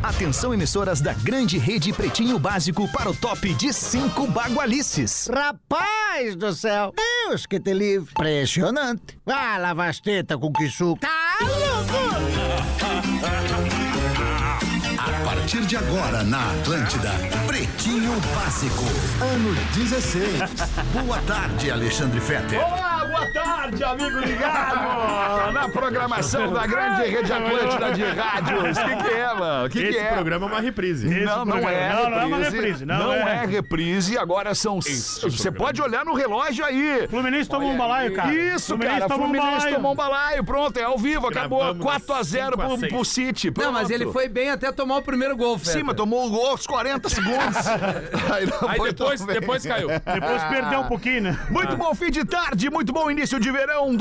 Atenção, emissoras da grande rede Pretinho Básico para o top de 5 bagualices. Rapaz do céu, Deus que te livre. Impressionante. Ah, lava as tetas com que suco. Tá louco? A partir de agora, na Atlântida, Pretinho Básico, ano 16. Boa tarde, Alexandre Fetter. Olá, boa tarde, amigo ligado na programação da grande rede Atlântida de rádios. O que é, mano? O que Esse é? programa é uma reprise. Não é uma reprise. Não é reprise. Agora são... Você pode olhar no relógio aí. Fluminense tomou um balaio, cara. Isso, cara. Fluminense tomou um balaio. Pronto, é ao vivo. Acabou. Gravamos 4-0 pro City. Pronto. Não, mas ele foi bem até tomar o primeiro gol, Feta. Sim, mas tomou o gol aos 40 segundos. depois caiu. Depois perdeu um pouquinho, né? Muito bom fim de tarde, muito bom início de verão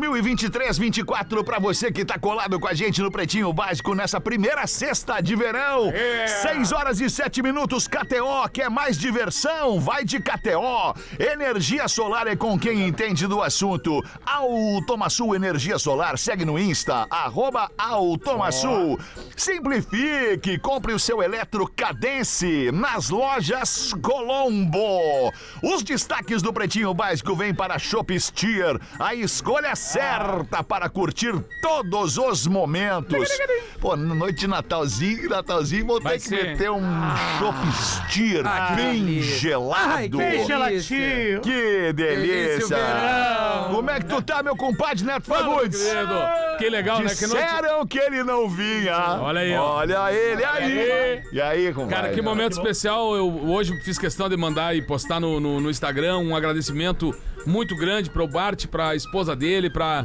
2023-24 pra você que tá colado com a gente no Pretinho Básico nessa primeira sexta de verão. 6 horas e 7 minutos, KTO, quer mais diversão? Vai de KTO. Energia solar é com quem entende do assunto. Automaçul Energia Solar, segue no Insta, @Automaçul. Simplifique, compre o seu Eletro Cadence nas lojas Colombo. Os destaques do Pretinho Básico vêm para Chopp Steer, a escolha certa para curtir todos os momentos. Pô, noite de Natalzinho, vou ter que meter um Chopp Steer bem gelado. Bem geladinho. Que delícia. Como é que tu tá, meu compadre Neto Fagundes? Que legal, né? Disseram que ele não vinha. Olha aí, ó. Olha ele aí. E aí, compadre? Cara, que momento especial. Eu hoje fiz questão de mandar e postar no Instagram um agradecimento muito grande para o Bart, para a esposa dele, para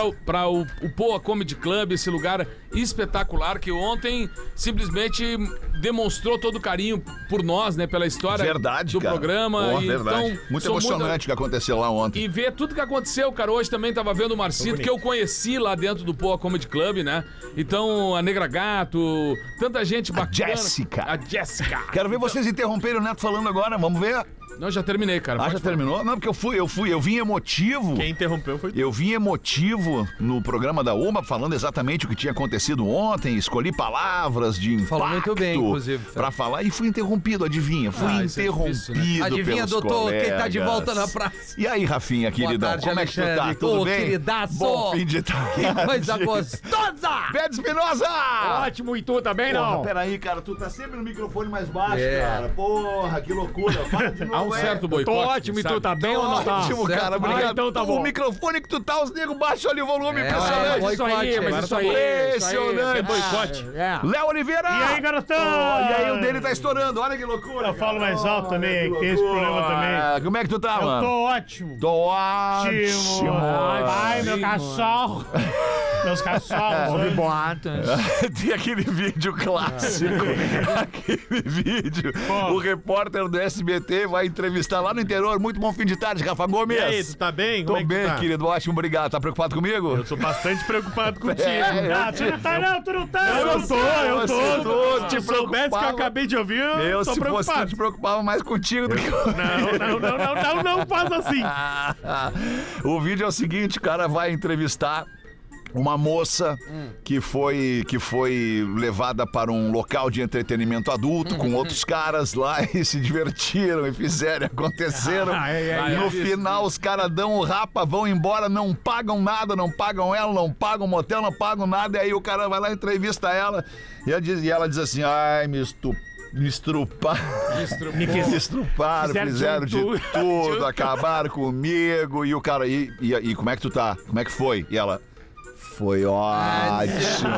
o Poa Comedy Club, esse lugar espetacular que ontem simplesmente demonstrou todo o carinho por nós, né, pela história do programa. Pô, verdade. Muito emocionante o que aconteceu lá ontem. E ver tudo que aconteceu, cara. Hoje também tava vendo o Marcito, que eu conheci lá dentro do Poa Comedy Club, né? Então, a Negra Gato, tanta gente bacana. A Jéssica. Quero ver vocês interromperem o Neto falando agora, vamos ver. Não, já terminei, cara. Já terminou? Não, porque eu vim emotivo. Quem interrompeu foi tu. Eu vim emotivo no programa da UMA, falando exatamente o que tinha acontecido ontem, escolhi palavras de impacto. Falou muito bem, inclusive. Pra falar, e fui interrompido, adivinha? Fui interrompido, difícil, né? Adivinha, doutor, colegas. quem tá de volta na praça. E aí, Rafinha, queridão, tarde, como é que tu tá? Tudo bem? Queridaço. Bom fim de tarde. Que coisa gostosa! Pedro Espinosa! Ótimo, e tu também, não? Peraí, cara, tu tá sempre no microfone mais baixo, cara. Porra, que loucura. Fala de novo, Há um certo boicote. Ótimo, e tu tá bem ou não tá? Ótimo, Certo. cara, obrigado. Então tá bom. O microfone que tu tá, os negros baixam ali o volume, impressionante. Mas isso aí. Impressionante. É boicote. Léo Oliveira! E aí, garotão? E aí, o dele tá estourando, olha que loucura. Eu falo mais alto também, tem esse problema também. Como é que tu tá, mano? Eu tô ótimo. Tô ótimo. Ai, meu cachorro. Meus cachorros. Ouve boatos. Tem aquele vídeo clássico. Aquele vídeo. O repórter do SBT vai entrevistar lá no interior. Muito bom fim de tarde, Rafa Gomes. E aí, tu tá bem? Tô Como é que bem, tu tá? querido. Ótimo, obrigado. Tá preocupado comigo? Eu sou bastante preocupado contigo. Tu não tá não, tu não tá. Eu tô. te Se soubesse que eu acabei de ouvir, eu tô se fosse, eu preocupado. te preocupava mais contigo do que Não faz assim. O vídeo é o seguinte, o cara vai entrevistar uma moça que foi levada para um local de entretenimento adulto com outros caras lá e se divertiram e fizeram, aconteceram. No final os caras dão o rapa, vão embora, não pagam nada, não pagam ela, não pagam motel, não pagam nada. E aí o cara vai lá e entrevista ela e ela diz assim, ai, me estruparam, fizeram de tudo, acabaram comigo. E o cara, e como é que tu tá? Como é que foi? E ela... Foi ótimo.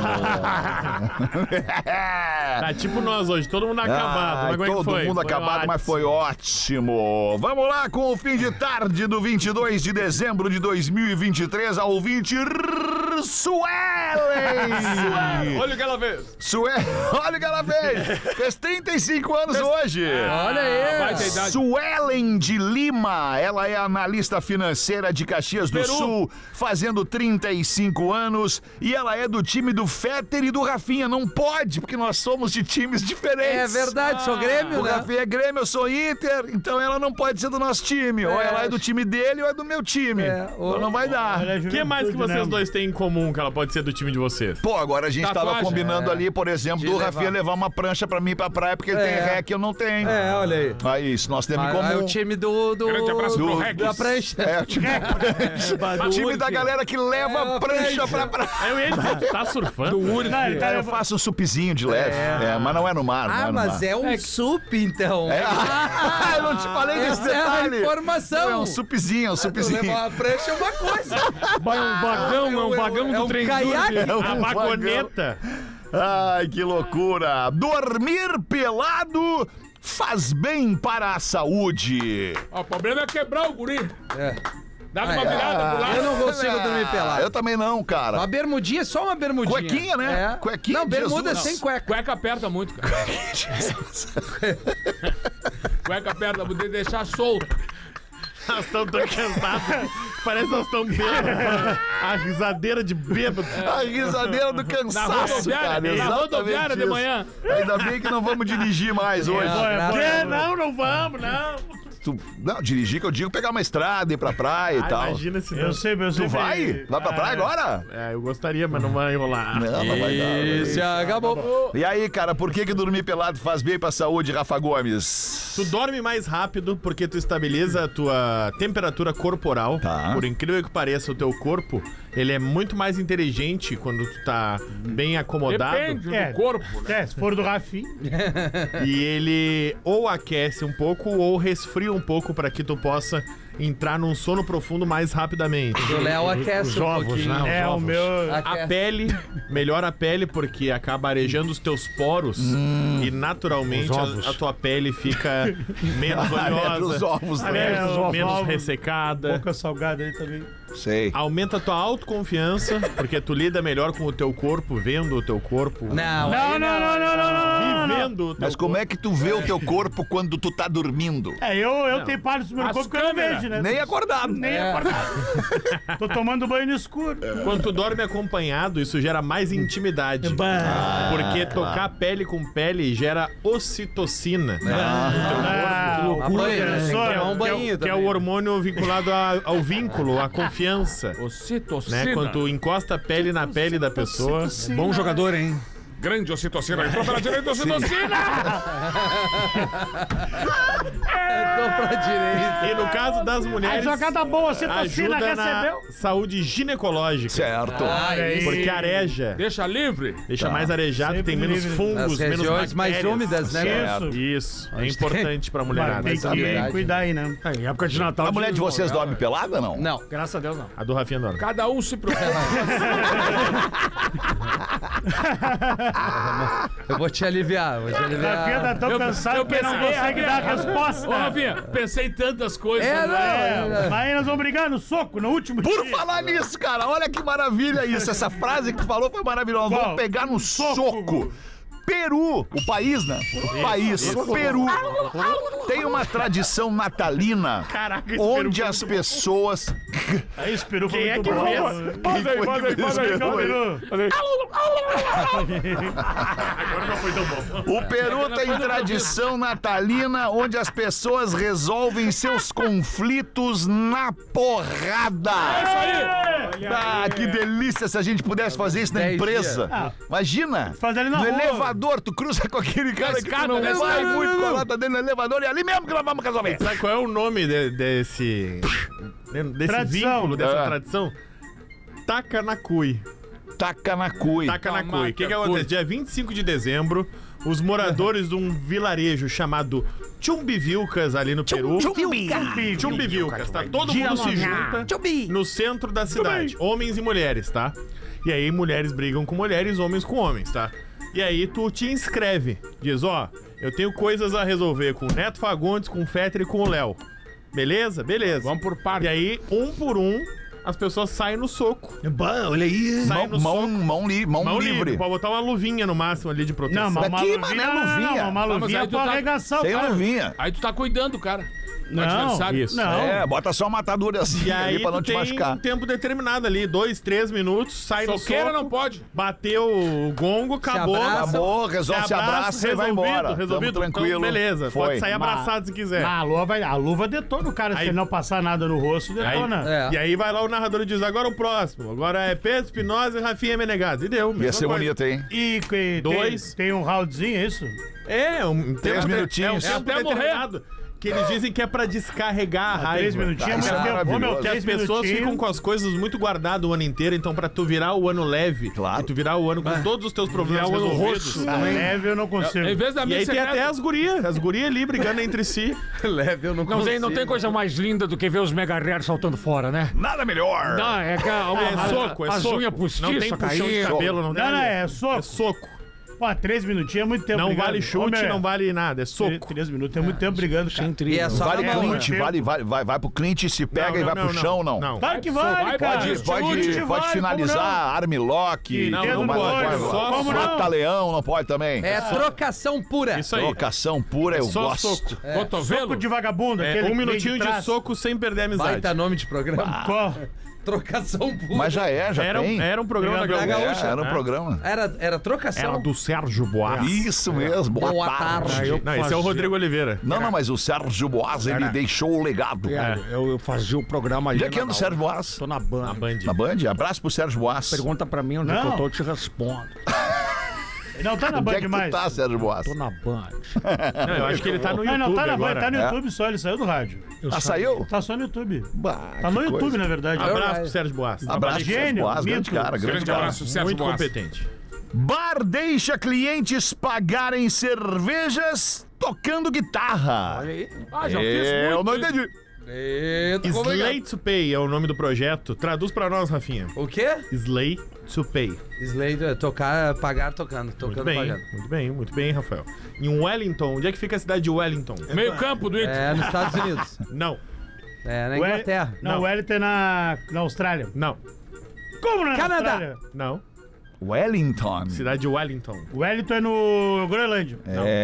Tá tipo nós hoje, todo mundo acabado. Mas como é que todo foi? mundo Foi acabado, ótimo. mas foi ótimo. Vamos lá com o fim de tarde do 22 de dezembro de 2023, a ouvinte Suelen. Olha o que ela fez. Olha o que ela fez. Fez 35 anos hoje. Olha aí. Vai ter idade. Suelen de Lima, ela é analista financeira de Caxias do Sul, fazendo 35 anos, e ela é do time do Fetter e do Rafinha. Não pode, porque nós somos de times diferentes. É verdade, sou Grêmio, O né? Rafinha é Grêmio, eu sou Inter, então ela não pode ser do nosso time. Ou ela é do time dele ou é do meu time. Então não vai dar. O que mais que vocês dois têm em comum? comum que ela pode ser do time de vocês? Pô, agora a gente tava Tatuagem. combinando ali, por exemplo, do Rafinha levar uma prancha pra mim pra praia, porque ele tem ré que eu não tenho. Olha aí. Aí, isso nós temos em comum. É o time do... Grande abraço pro Rex. Da prancha. É, o time da prancha. O time da galera que leva a prancha prancha. pra praia. Aí eu ia dizer, tu tá surfando? Eu faço um supzinho de leve, mas não é no mar. Ah, mas é um sup, então. Eu não te falei desse Essa é a detalhe. informação. É um supzinho, Levar uma prancha é uma coisa. Vai um vagão É um caiaque. A vagoneta. Ai, que loucura. Dormir pelado faz bem para a saúde. Ó, o problema é quebrar o guri. É. Dá uma virada pro lado. Eu não consigo dormir pelado. Eu também não, cara. Uma bermudinha, só uma bermudinha. Cuequinha, né? É. Cuequinha Não, de bermuda Jesus. sem cueca. Cueca aperta muito, cara. Cueca aperta muito, tem que deixar solto. Nós estamos tão cansados. Parece que nós estamos bêbados. A risadeira de bêbado. A risadeira do Na cansaço, rodoviária, cara. na Exatamente rodoviária de isso. manhã. Ainda bem que não vamos dirigir mais hoje. Não vamos, não. Não, dirigir que eu digo pegar uma estrada, ir pra praia e tal. Imagina se Eu sei. Tu vai? Vai pra praia agora? É, eu gostaria, mas não vai rolar. Não vai dar. Isso, acabou. E aí, cara, por que dormir pelado faz bem pra saúde, Rafa Gomes? Tu dorme mais rápido porque tu estabiliza a tua temperatura corporal. Tá. Por incrível que pareça, o teu corpo, ele é muito mais inteligente quando tu tá bem acomodado. Depende do corpo, né? Se for do Rafinha. E ele ou aquece um pouco ou resfria um pouco para que tu possa entrar num sono profundo mais rapidamente. O Léo aquece um pouquinho. É, o meu. A pele, melhora a pele porque acaba arejando os teus poros e naturalmente a tua pele fica menos Os oleosa, ovos, né? Areja os ovos. menos ressecada. Boca salgada aí também. Sei. Aumenta a tua autoconfiança, porque tu lida melhor com o teu corpo, vendo o teu corpo. Não, Vivendo o teu Mas como é que tu vê o teu corpo quando tu tá dormindo? Eu tenho partes do meu As corpo que eu não câmeras. vejo, né? Nem acordado. Nem acordado. Tô tomando banho no escuro. Quando tu dorme acompanhado, isso gera mais intimidade. Porque tocar pele com pele gera ocitocina. Que Uma banho, né? Só, Um banho Que é também. o hormônio vinculado ao vínculo, à confiança. Ocitocina. Né? Quando tu encosta a pele na pele da pessoa. Bom jogador, hein? Grande ocitocina. Entrou pela direita, ocitocina. Tô pra direita. E no caso das A mulheres, jogada boa, você tocina, ajuda na recebeu. saúde ginecológica. Certo. Aí. Porque areja. Deixa livre. Deixa mais arejado, Sempre tem menos livre. fungos, Nas menos regiões mais bactérias. úmidas, né? Isso. Isso, é importante pra mulherada. Tem que cuidar aí, né? Em época de Natal. A mulher de vocês dorme pelada, não? Não. Graças a Deus, não. A do Rafinha dorme. Cada um se preocupa. Eu vou te aliviar, A Rafinha tá tão cansado que não consegue dar a resposta. Ô, Rafinha, pensei em tantas coisas. É, não. Mas aí nós vamos brigar no soco, no último Por dia. falar nisso, cara, olha que maravilha isso. Essa frase que tu falou foi maravilhosa. Qual? Vamos pegar no soco. Peru, o país, né? O país, Peru, tem uma tradição natalina Caraca, esse onde Peru as pessoas... Aí esse peru foi Quem é muito que bom. fez? Faz aí, peru. Agora não foi tão bom. O Peru tem tradição natalina onde as pessoas resolvem seus conflitos na porrada. Ah, que delícia se a gente pudesse fazer isso na 10 empresa. dias. Imagina, Fazer ali na no rua. elevador, tu cruza com aquele cara que tu escada, não na vai escada. muito com a nota dele no elevador e é ali mesmo que nós vamos resolver. Sabe qual é o nome desse Tradição. vínculo, dessa É. tradição? Tacanacui. Taca na cui. Tacanacui. O que Tamaca, acontece? Dia 25 de dezembro, os moradores de um vilarejo chamado Chumbivilcas, ali no Peru. Chumbivilcas, tá? Todo mundo se junta no centro da cidade. Homens e mulheres, tá? E aí mulheres brigam com mulheres, homens com homens, tá? E aí tu te inscreve. Diz, ó, eu tenho coisas a resolver com o Neto Fagundes, com o Fetter e com o Léo. Beleza? Beleza. Vamos por parte. E aí, um por um, as pessoas saem no soco. Olha aí. Saem no soco. Mão livre. Pode botar uma luvinha no máximo ali de proteção. Não, mas uma Daqui, luvinha, mané, luvinha. uma mas luvinha aí tu pra tá- arregaçar o Sem cara. luvinha. Aí tu tá cuidando, cara. o adversário. Isso. Não. Bota só uma atadurazinha E aí ali pra não tu te tem machucar. um tempo determinado ali, 2, 3 minutos, sai no Soqueira soco, não pode. bateu o gongo, acabou. abraça. Acabou, resolve, se abraça e vai embora. Resolvido, Tamo tranquilo. Então, beleza, Foi. pode sair abraçado se quiser. A luva detona o cara. Se Aí- ele não passar nada no rosto, detona. É. E aí vai lá o narrador e diz, agora o próximo. Agora é Pedro Espinosa e Rafinha Menegaso. E deu. Ia mesma ser coisa. bonito, hein? E Dois. tem um roundzinho, é isso? É, Três minutinhos. É um tempo Até morrer. determinado. Que eles dizem que é pra descarregar a raiva. 3 minutinhos é Isso muito é tempo. Ô, meu, maravilhoso. Que as 3 pessoas minutinhos. ficam com as coisas muito guardadas o ano inteiro, então pra tu virar o ano leve, Claro. e tu virar o ano com todos os teus problemas resolvidos. Ah, leve eu não consigo. Em vez da E amiga aí tem secreta. até as gurias ali brigando entre si. Leve, eu não consigo. Não tem coisa mais linda do que ver os megahertz saltando fora, né? Nada melhor. Não, é que É as soco. unhas postiças Não tem puxão de caindo. cabelo, não tem. Não, é soco. É soco. Pô, 3 minutinhos é muito tempo Não brigando. vale chute, Ô, meu, não vale nada, é soco. 3 minutos é muito tempo brigando, cara. E é só Vale na mão, Clint, né? vai pro Clint, se pega e vai pro chão, não. Não. Claro que vale, cara. Pode Chute pode vale, finalizar armlock, Não, não pode. Como não? mata-leão, não pode também. É trocação pura. Isso aí. Trocação pura, eu Só gosto. soco. Cotovelo. Soco de vagabundo. É, aquele um que vem minutinho de trás. soco sem perder a amizade. Baita nome de programa. Qual? Trocação pura. Mas já tem. Era um programa da Da Gaúcha. Gaúcha. Era um programa. Era trocação. do Sérgio Boas. Isso mesmo, boa, Boa tarde. tarde. Não, esse é o Rodrigo Oliveira. Não, mas o Sérgio Boas, ele deixou o legado. Eu fazia o programa ali. Onde é que anda o Sérgio Boas? Tô na Band. Na Band? Abraço pro Sérgio Boas. Pergunta pra mim onde é que eu tô, eu te respondo. Não tá na Onde Band é que tu mais. tá, Sérgio Boas? Tô na Band. Não, eu acho que ele tá no YouTube Não tá na Band, agora. tá no É. YouTube só, ele saiu do rádio. Saiu? Tá só no YouTube. Bah, Tá que no YouTube, coisa. na verdade. Abraço pro Sérgio Boas. Abraço pro Sérgio Gênio, Boas, grande mito. cara, grande Grande cara. abraço, Sérgio Muito Boas. competente. Bar deixa clientes pagarem cervejas tocando guitarra. Ah, já fiz muito. Eu não entendi. Eita, como é que é? Slay to Pay é o nome do projeto. Traduz pra nós, Rafinha. O quê? Slay to Pay. Slade é tocar, pagar tocando. Tocando, pagando. Muito bem, Rafael. Em Wellington, onde é que fica a cidade de Wellington? Meio campo do Inter. É, nos Estados Unidos. Não, É, na Inglaterra. Não, o Wellington é na Austrália. não, Como na Canadá. Austrália? não. Wellington. Cidade de Wellington. O Wellington é no Groenlândia.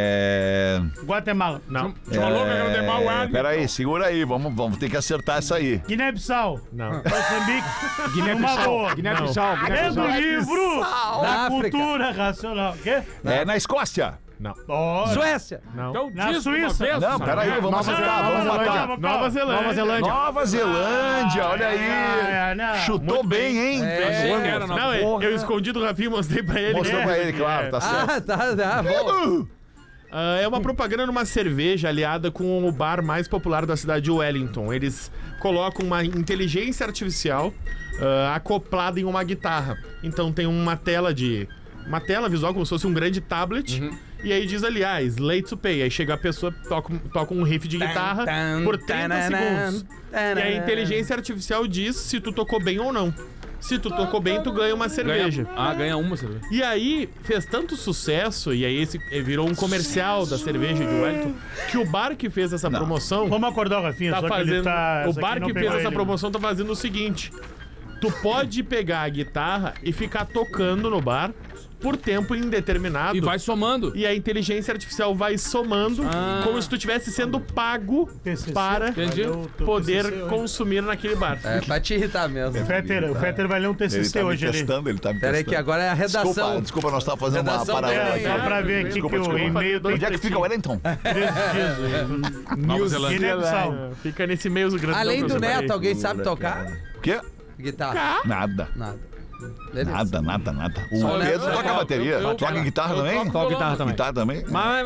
É. Guatemala. Não, Tinha uma louca que era o Demar Wellington. Peraí, segura aí, vamos ter que acertar essa aí. Guiné-Bissau. não. Moçambique. Guiné-Bissau. Guiné-Bissau. É do livro da África. cultura racional. O quê? É na Escócia. Não, Ó, Suécia. não. Então Na diz de uma Suíça. vez, Não, sabe? peraí, vamos acertar, vamos matar. Nova Zelândia. Nova Zelândia. Nova Zelândia, olha aí. não. Chutou bem, hein? Achei que era na Não, eu escondi do Rafinha e mostrei pra ele. Mostrou pra ele, claro, tá certo. Ah, tá, bom. É uma propaganda numa cerveja aliada com o bar mais popular da cidade de Wellington. Eles colocam uma inteligência artificial acoplada em uma guitarra. Então tem uma tela visual como se fosse um grande tablet. E aí diz ali, Slay to Pay. Aí chega a pessoa, toca um riff de guitarra por 30 segundos. E a inteligência artificial diz se tu tocou bem ou não. Se tu tocou bem, tu ganha uma cerveja. Ganha uma cerveja. E aí, fez tanto sucesso, e aí virou um comercial da cerveja de Wellington, que o bar que fez essa promoção Vamos acordar o Rafinha, tá só que fazendo. ele tá... O essa aqui bar não que pegou fez essa ele. promoção tá fazendo o seguinte: tu pode pegar a guitarra e ficar tocando no bar por tempo indeterminado. E vai somando. E a inteligência artificial vai somando como se tu estivesse sendo pago TCC. para Entendi. Valeu, teu poder TCC hoje. consumir naquele bar. É, pra te irritar mesmo. O Fetter vai ler um Ele TCC tá me hoje ali. testando, ele tá me Pera aí testando. que agora é a redação. Desculpa, nós estávamos fazendo uma Redação parada. dele. Só pra ver aqui Desculpa, que desculpa. o e-mail tem Onde é que fica Wellington? 13 dias. Nova Zelândia. Guiné-Bissau. Fica nesse meio grande. Além do Neto, alguém sabe tocar? O quê? Guitarra? Nada. Nada. Beleza. Nada. O Só Pedro Neto. toca bateria. Eu Toca guitarra também? toco guitarra também. Guitarra também?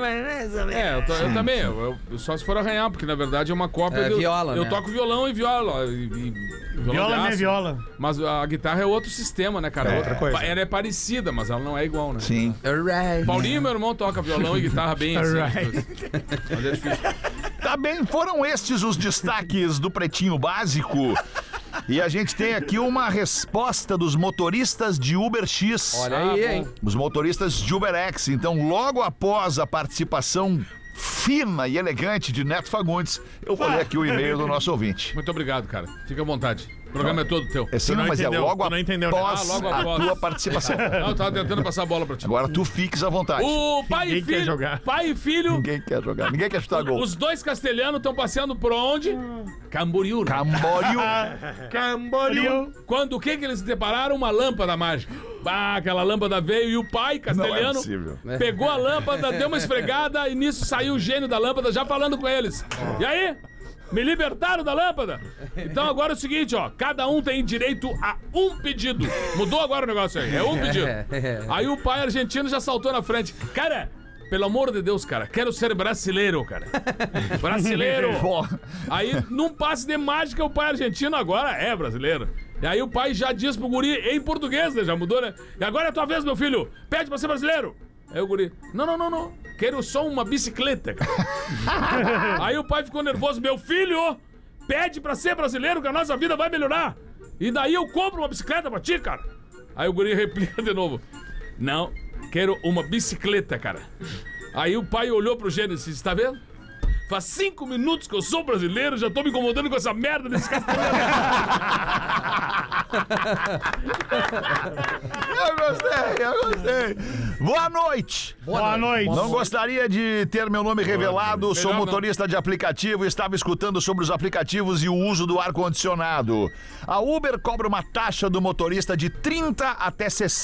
Eu também. Só se for arranhar, porque na verdade é uma cópia É, do. viola, Eu né? toco violão e viola. Violão Viola de não é aço. viola. Mas a guitarra é outro sistema, né, cara? Outra coisa. Ela é parecida, mas ela não é igual, né? Sim. Alright. Paulinho, meu irmão, toca violão e guitarra bem assim. Mas é difícil. Tá bem, foram estes os destaques do Pretinho Básico. E a gente tem aqui uma resposta dos motoristas de Uber X. Olha aí, hein? Os motoristas de UberX. Então, logo após a participação fina e elegante de Neto Fagundes, eu vou ler aqui o e-mail do nosso ouvinte. Muito obrigado, cara. Fica à vontade. O programa é todo teu. Sim, mas entendeu, é logo tu não entendeu, após né? Logo a após. tua participação. Não, eu tava tentando passar a bola pra ti. Agora tu fiques à vontade. O pai Ninguém e quer filho. jogar. Pai e filho. Ninguém quer jogar, ninguém quer chutar gol. Os dois castelhanos estão passeando por onde? Camboriú. Né? Camboriú. Quando o que eles depararam? Uma lâmpada mágica. Bah, aquela lâmpada veio e o pai castelhano possível. pegou a lâmpada, deu uma esfregada e nisso saiu o gênio da lâmpada já falando com eles. E aí? Me libertaram da lâmpada? Então agora é o seguinte, ó. Cada um tem direito a um pedido. Mudou agora o negócio aí. É um pedido. Aí o pai argentino já saltou na frente. Cara, pelo amor de Deus, cara, quero ser brasileiro, cara. Brasileiro. Aí, num passe de mágica, o pai argentino agora é brasileiro. E aí o pai já diz pro guri em português, né? Já mudou, né? E agora é a tua vez, meu filho. Pede pra ser brasileiro. Aí o guri, não. Quero só uma bicicleta, cara. Aí o pai ficou nervoso. Meu filho, pede pra ser brasileiro que a nossa vida vai melhorar. E daí eu compro uma bicicleta pra ti, cara. Aí o guri replica de novo. Não, quero uma bicicleta, cara. Aí o pai olhou pro gênio e disse, tá vendo? Faz 5 minutos que eu sou brasileiro, já tô me incomodando com essa merda desse castelhano. Eu gostei. Boa noite. Boa noite. Não gostaria de ter meu nome revelado. Sou motorista de aplicativo e estava escutando sobre os aplicativos e o uso do ar-condicionado. A Uber cobra uma taxa do motorista de 30% até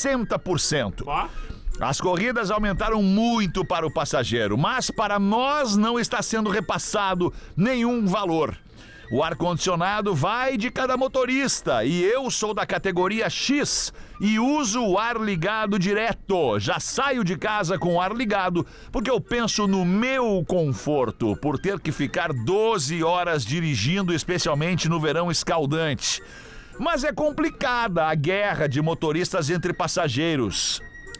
60%. As corridas aumentaram muito para o passageiro, mas para nós não está sendo repassado nenhum valor. O ar-condicionado vai de cada motorista e eu sou da categoria X e uso o ar ligado direto. Já saio de casa com o ar ligado porque eu penso no meu conforto, por ter que ficar 12 horas dirigindo, especialmente no verão escaldante. Mas é complicada a guerra de motoristas entre passageiros.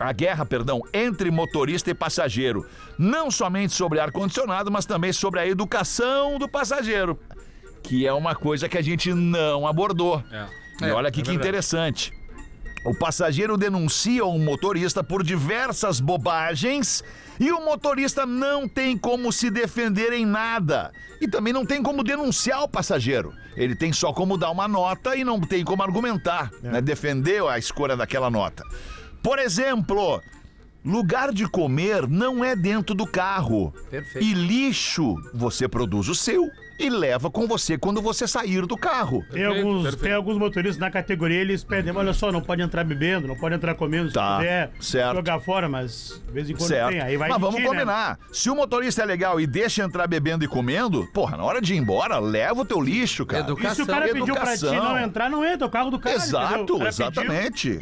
Entre motorista e passageiro. Não somente sobre ar-condicionado, mas também sobre a educação do passageiro. Que é uma coisa que a gente não abordou. E olha aqui que interessante. O passageiro denuncia o motorista por diversas bobagens e o motorista não tem como se defender em nada. E também não tem como denunciar o passageiro. Ele tem só como dar uma nota e não tem como argumentar, né? Defender a escolha daquela nota. Por exemplo, lugar de comer não é dentro do carro. Perfeito. E lixo, você produz o seu e leva com você quando você sair do carro. Tem alguns motoristas na categoria, eles pedem, olha só, não pode entrar bebendo, não pode entrar comendo, se puder jogar fora, mas de vez em quando tem, aí vai. Mas vamos combinar, se o motorista é legal e deixa entrar bebendo e comendo, porra, na hora de ir embora, leva o teu lixo, cara. Educação. E se o cara pediu pra ti não entrar, não entra, o carro do cara. Exato, exatamente.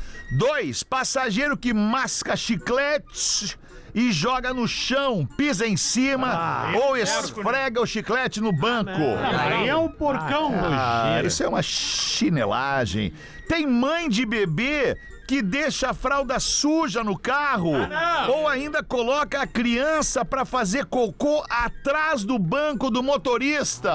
2, passageiro que masca chicletes e joga no chão, pisa em cima ou esfrega o chiclete no banco. Aí é um porcão. Isso é uma chinelagem. Tem mãe de bebê que deixa a fralda suja no carro ou ainda coloca a criança pra fazer cocô atrás do banco do motorista.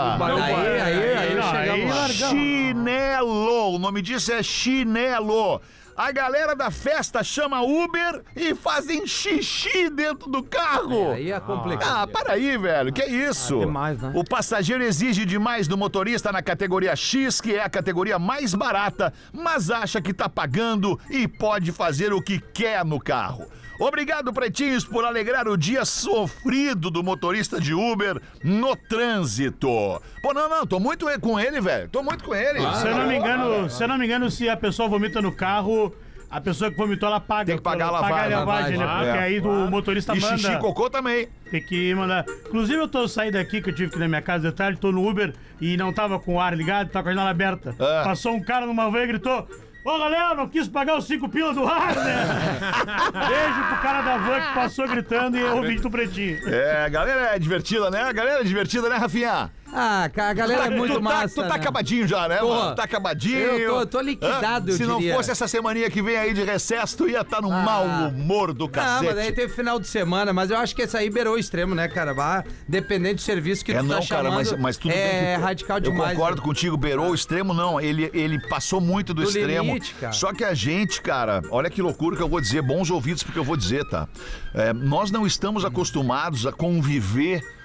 Aí chegamos. Chinelo, o nome disso é chinelo. A galera da festa chama Uber e fazem xixi dentro do carro. Aí é complicado. Para aí, velho. Que isso? Demais, né? O passageiro exige demais do motorista na categoria X, que é a categoria mais barata, mas acha que tá pagando e pode fazer o que quer no carro. Obrigado, pretinhos, por alegrar o dia sofrido do motorista de Uber no trânsito. Pô, não, tô muito com ele, velho. Tô muito com ele. Se eu não me engano, se a pessoa vomita no carro, a pessoa que vomitou, ela paga. Tem que pagar a lavagem. Paga a lavagem, né? Porque aí o motorista manda. E xixi e cocô também. Tem que mandar. Inclusive, eu tô saindo daqui, que eu tive que ir na minha casa de tarde, tô no Uber e não tava com o ar ligado, tava com a janela aberta. Passou um cara numa van e gritou: ô, galera, não quis pagar os 5 pila do ar, né? Beijo pro cara da van que passou gritando e ouvinte do Pretinho. A galera é divertida, né? A galera é divertida, né, Rafinha? A galera é muito massa. Tu tá acabadinho já, né, mano? Tá acabadinho. Eu tô liquidado, eu diria. Se não fosse essa semaninha que vem aí de recesso, tu ia estar num mau humor do cacete. Não, mas aí teve final de semana, mas eu acho que essa aí beirou o extremo, né, cara? Dependendo do serviço que tu tá chamando, cara, mas tudo é bem. radical demais. Eu concordo contigo, beirou o extremo, não. Ele passou muito do extremo. Limite, cara. Só que a gente, cara, olha que loucura que eu vou dizer, bons ouvidos porque eu vou dizer, tá? Nós não estamos acostumados a conviver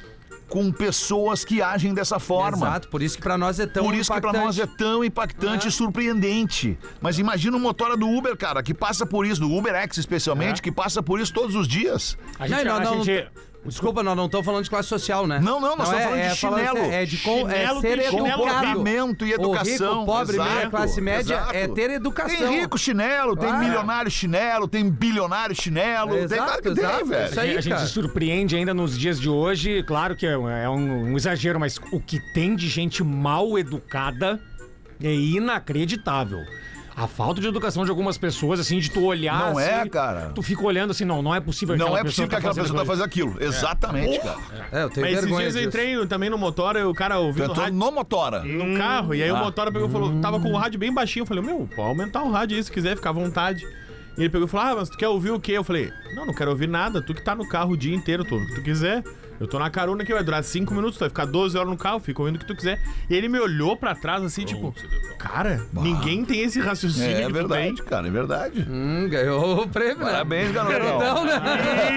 com pessoas que agem dessa forma. Exato, por isso que pra nós é tão impactante. Por isso que pra nós é tão impactante e surpreendente. Mas imagina o motora do Uber, cara, que passa por isso, do UberX especialmente, que passa por isso todos os dias. Desculpa, nós não estamos falando de classe social, né? Não, nós estamos falando de chinelo. Ser educado. Comportamento e educação. O rico, pobre, meia, classe média, é ter educação. Tem rico chinelo, tem milionário chinelo, tem bilionário chinelo. Exato, tem velho. Isso aí, a gente se surpreende ainda nos dias de hoje. Claro que é um exagero, mas o que tem de gente mal educada é inacreditável. A falta de educação de algumas pessoas, assim, de tu olhar não assim... Não é, cara. Tu fica olhando assim, não é possível que aquela pessoa tá fazendo aquilo. Exatamente, cara. Eu tenho Mas vergonha esses dias eu entrei também no Motora e o cara ouviu no rádio... no Motora? No carro. E aí o Motora pegou e falou... Tava com o rádio bem baixinho. Eu falei, pode aumentar o rádio aí se quiser, ficar à vontade. E ele pegou e falou, mas tu quer ouvir o quê? Eu falei, não quero ouvir nada. Tu que tá no carro o dia inteiro, o que tu quiser. Eu tô na carona aqui, vai durar 5 minutos, tu vai ficar 12 horas no carro, fica ouvindo o que tu quiser. E ele me olhou pra trás assim, tipo, cara, ninguém tem esse raciocínio que tu tem. Cara, é verdade. Ganhou o prêmio, né? Parabéns, garotão. Né?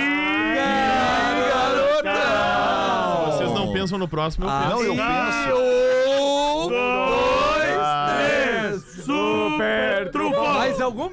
Garotão! Se vocês não pensam no próximo, eu penso. Não, eu penso. 1, 2, 3. Super trufo. Mais algum?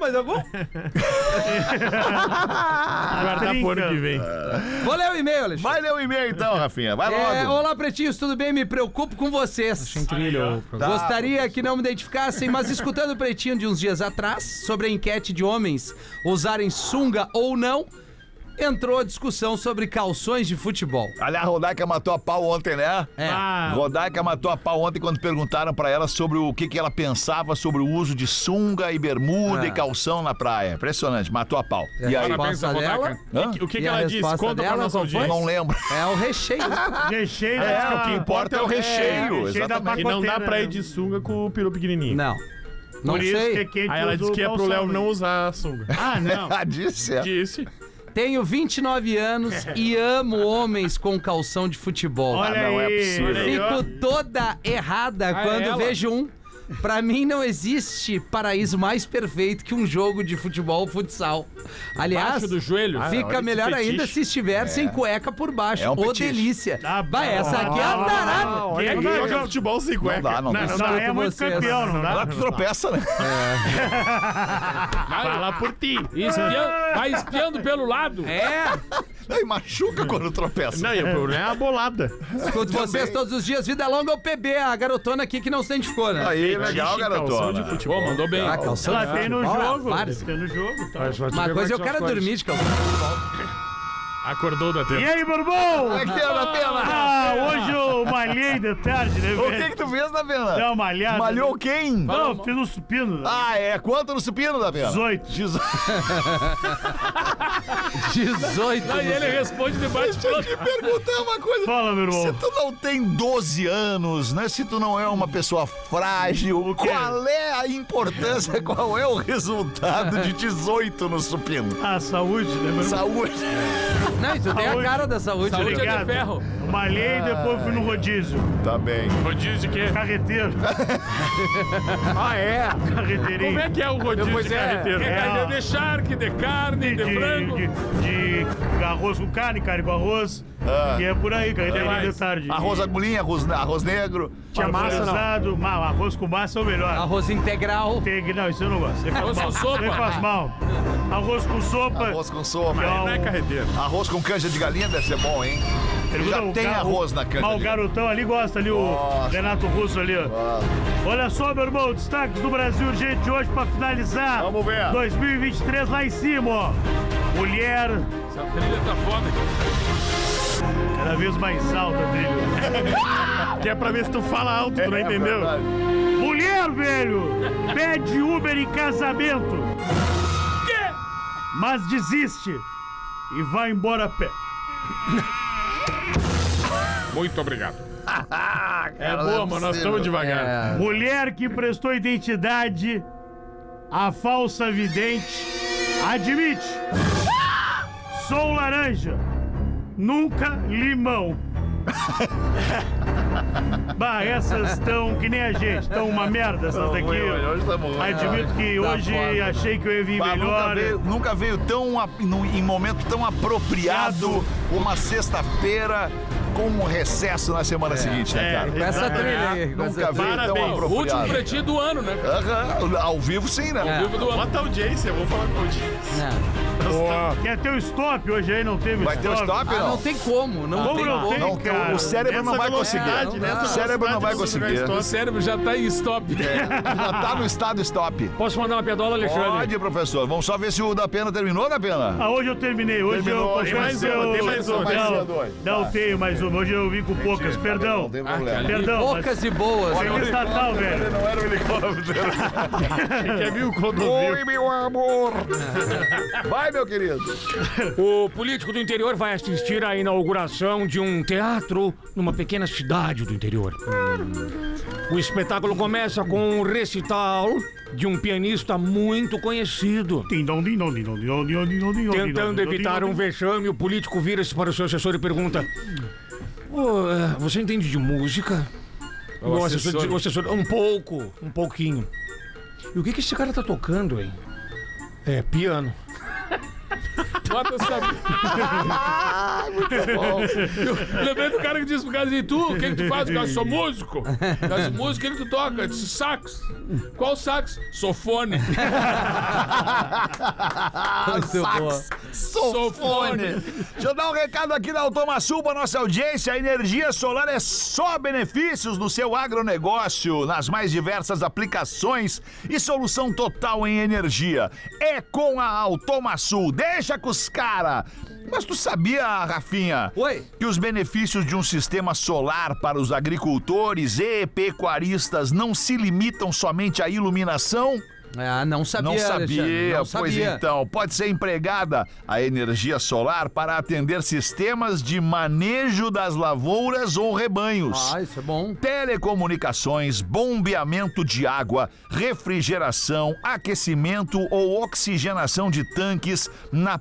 Guardar pro ano que vem. Vou ler o e-mail, Alexandre. Vai ler o e-mail então, Rafinha. Vai logo. Olá, pretinhos, tudo bem? Me preocupo com vocês. Gostaria que não me identificassem, mas escutando o Pretinho de uns dias atrás sobre a enquete de homens usarem sunga ou não, entrou a discussão sobre calções de futebol. Aliás, a Rodaica matou a pau ontem, né? Rodaica matou a pau ontem quando perguntaram pra ela sobre o que ela pensava sobre o uso de sunga e bermuda e calção na praia. Impressionante, matou a pau. E aí? Parabéns a Rodaica. O que ela disse? Conta pra nossa audiência. Não lembro. É o recheio. Recheio. O que importa é o recheio. E não dá pra ir de sunga com o peru pequenininho. Não. Não sei. Aí ela disse que é pro Léo não usar a sunga. Não. Disse. Tenho 29 anos e amo homens com calção de futebol. Não é possível. Fico toda errada quando vejo um. Pra mim não existe paraíso mais perfeito que um jogo de futebol futsal. Aliás, baixo do joelho. Fica melhor ainda se estiver sem cueca por baixo. Delícia. Essa aqui é a tarada. Quem é que joga futebol sem cueca? Não dá. É muito campeão, não dá? Lá tu tropeça, né? Fala por ti. Vai espiando pelo lado. E machuca quando tropeça. Não, e o problema é a bolada. Escuto vocês todos os dias. Vida longa ou PB. A garotona aqui que não se identificou, né? Aí, legal, garotona. Pô, mandou bem. Calção de tem no futebol, jogo. Tem no jogo. Uma coisa é o cara dormir de calção de futebol. Acordou da tela. E aí, meu irmão? Como é que é, da pena? Hoje eu malhei de tarde, né, velho? O que tu fez, da pena? Deu uma malhada. Malhou quem? Não, fiz no supino. Quanto no supino, da pena? 18. 18. E ele responde debaixo de Deixa eu te perguntar uma coisa. Fala, meu irmão. Se tu não tem 12 anos, né? Se tu não é uma pessoa frágil, qual é a importância, qual é o resultado de 18 no supino? Saúde, né, meu irmão? Saúde. Não, e tu tem a cara da saúde. Saúde é de ferro. Malhei e depois fui no rodízio. Tá bem. Rodízio de quê? Carreteiro. Carreteirinho. Como é que é o rodízio de carreteiro? De charque, de carne, de frango. De arroz com carne com arroz. E é por aí, carreteirinho de tarde. Arroz agulhinha, arroz negro. Tinha massa, não. Arroz com massa é o melhor. Arroz integral. Não, isso eu não gosto. Arroz com sopa. Você faz mal. Arroz com sopa. Arroz com sopa. Não é carreteiro. Arroz com canja de galinha deve ser bom, hein? Já tem arroz na canja. Mas o garotão ali gosta, ali, o Renato Russo ali, ó. Olha só, meu irmão, destaques do Brasil Urgente de hoje pra finalizar. Vamos ver. 2023 lá em cima, ó. Mulher. Essa trilha tá foda. Cada vez mais alta a trilha. Que é pra ver se tu fala alto, tu não entendeu? Mulher, velho, pede Uber em casamento. Quê? Mas desiste e vai embora a pé. Muito obrigado. É boa, mas nós estamos devagar. Mulher que prestou identidade à falsa vidente admite: sou laranja, nunca limão. Essas estão que nem a gente, estão uma merda essas daqui. Admito que hoje achei que eu ia vir melhor. Nunca veio tão em momento tão apropriado, uma sexta-feira. com um recesso na semana seguinte, né, cara? Com essa trilha aí. Nunca vi tão O último apropriado. pretinho do ano, né? Ao vivo sim, né? Ao vivo do ano. Bota a audiência, vou falar com a audiência. Quer ter o stop hoje aí, não teve Vai ter o stop, Ah, não? não tem como. Não Como tem não como. tem? Não, cara. o cérebro não vai conseguir. O cérebro não vai conseguir. O cérebro já tá em stop. Já tá no estado stop. Posso mandar uma pedola, Alexandre? Pode, professor. Vamos só ver se o da Pena terminou, da Pena? Ah, hoje eu terminei. Hoje Terminou, eu tem mais uma, tem mais uma. Não tenho mais uma. Hoje eu vim com poucas. Perdão. Não tem problema. Perdão. Poucas e boas. Feliz Natal, velho. Não era o helicóptero. Quer vir o clodovil? Oi, meu amor. Vai, meu querido. O político do interior vai assistir à inauguração de um teatro numa pequena cidade do interior. O espetáculo começa com um recital de um pianista muito conhecido. Tentando evitar um vexame, o político vira-se para o seu assessor e pergunta: você entende de música? O assessor, um pouquinho. E o que esse cara tá tocando, hein? É, piano. Bota essa... Muito bom. Eu lembrei do cara que disse pro cara assim, tu, o que tu faz? Eu sou músico. Eu músico, o que tu toca? Eu disse, sax. Qual sax? Sofone. Sofone. Deixa eu dar um recado aqui da Automaçul para nossa audiência. A energia solar é só benefícios no seu agronegócio, nas mais diversas aplicações e solução total em energia. É com a Automaçul. Deixa com os cara. Mas tu sabia, Rafinha, Oi? que os benefícios de um sistema solar para os agricultores e pecuaristas não se limitam somente à iluminação? Ah, não sabia, Não sabia, Alexandre, não pois sabia. então, pode ser empregada a energia solar para atender sistemas de manejo das lavouras ou rebanhos. Ah, isso é bom. Telecomunicações, bombeamento de água, refrigeração, aquecimento ou oxigenação de tanques na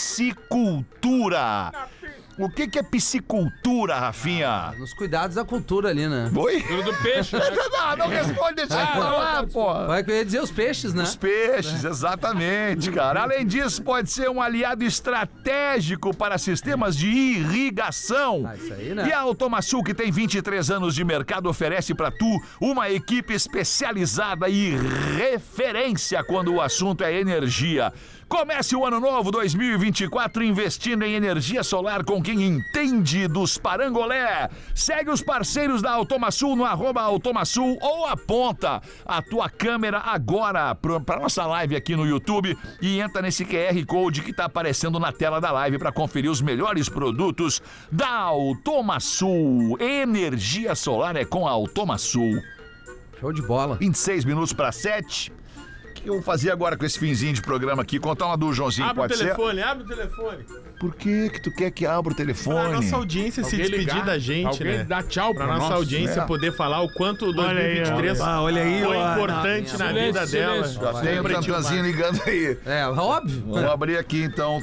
piscicultura. O que é piscicultura, Rafinha? Nos cuidados da cultura ali, né? Oi? Tudo do peixe, né? Não responde, deixa eu falar, pô. Vai que eu ia dizer os peixes, né? Os peixes, exatamente, cara. Além disso, pode ser um aliado estratégico para sistemas de irrigação. Ah, isso aí, né? E a Automaçul, que tem 23 anos de mercado, oferece para tu uma equipe especializada e referência quando o assunto é energia. Comece o ano novo 2024 investindo em energia solar com quem entende dos parangolé. Segue os parceiros da Automaçul no @Automaçul ou aponta a tua câmera agora para nossa live aqui no YouTube e entra nesse QR Code que tá aparecendo na tela da live para conferir os melhores produtos da Automaçul. Energia solar é com a Automaçul. Show de bola. 26 minutos para 7. O que eu vou fazer agora com esse finzinho de programa aqui? Contar uma do Joãozinho, Abre o pode telefone, abre o telefone. ser? Por que tu quer que abra o telefone? Pra nossa audiência se Alguém despedir ligar, da gente, alguém né? dá tchau Pra pra nossa nós. audiência poder falar o quanto o 2023 olha aí, foi ó, importante na silêncio, vida dela. silêncio. Já tem o Tantanzinho ligando aí. É, óbvio. Vamos abrir aqui então.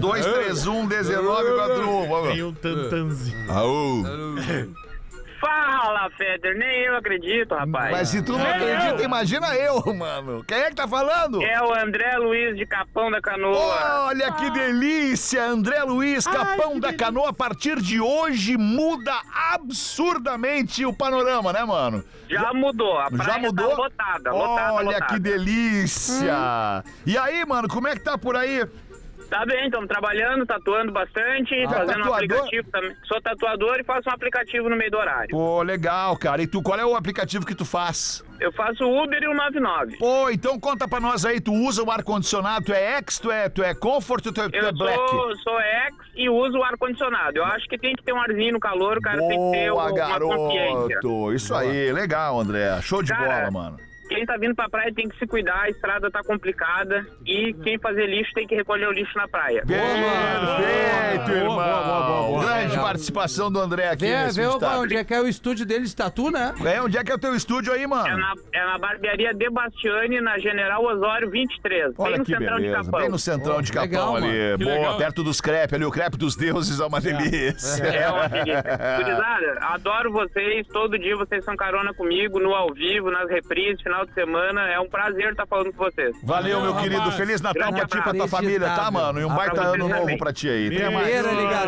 3231-1941. Tem um tantanzinho. Aô. Fala, Feder, nem eu acredito, rapaz. Mas se tu não acredita, imagina eu, mano. Quem é que tá falando? É o André Luiz de Capão da Canoa. Olha que delícia! André Luiz, Capão da Canoa, a partir de hoje muda absurdamente o panorama, né, mano? Já mudou, a praia Já mudou? tá lotada, Olha lotada. que delícia! E aí, mano, como é que tá por aí? Tá bem, estamos trabalhando, tatuando bastante, fazendo um tatuador? aplicativo também. Sou tatuador e faço um aplicativo no meio do horário. Pô, legal, cara. E tu, qual é o aplicativo que tu faz? Eu faço o Uber e o 99. Pô, então conta pra nós aí, tu usa o ar-condicionado, tu é X, tu é Comfort, tu é Eu Black? sou ex e uso o ar-condicionado. Eu acho que tem que ter um arzinho no calor, o cara tem que ter Boa, uma consciência. garoto. Isso aí, legal, André. Show de Cara, bola, mano. Quem tá vindo pra praia tem que se cuidar, a estrada tá complicada e quem fazer lixo tem que recolher o lixo na praia. Perfeito, irmão. boa. Grande Legal. participação do André aqui Vê, nesse vê estado. onde é que é o estúdio dele de tatu, né? Onde é que é o teu estúdio aí, É mano? na barbearia De Bastiani, na General Osório 23, Olha bem no que centrão de beleza, Capão. bem no centrão de Capão legal, ali. mano. Que Boa, legal. perto dos crepe ali, o crepe dos deuses é uma delícia. É uma delícia. Gurizada, adoro vocês, todo dia vocês são carona comigo, no ao vivo, nas reprises, final de semana, é um prazer estar falando com vocês. Valeu, meu rapaz. querido. Feliz Natal Grande pra ti e pra tua abraço. família, tá, mano? E um baita pra ano vocês novo também. pra ti aí. Até mais. Primeira ligação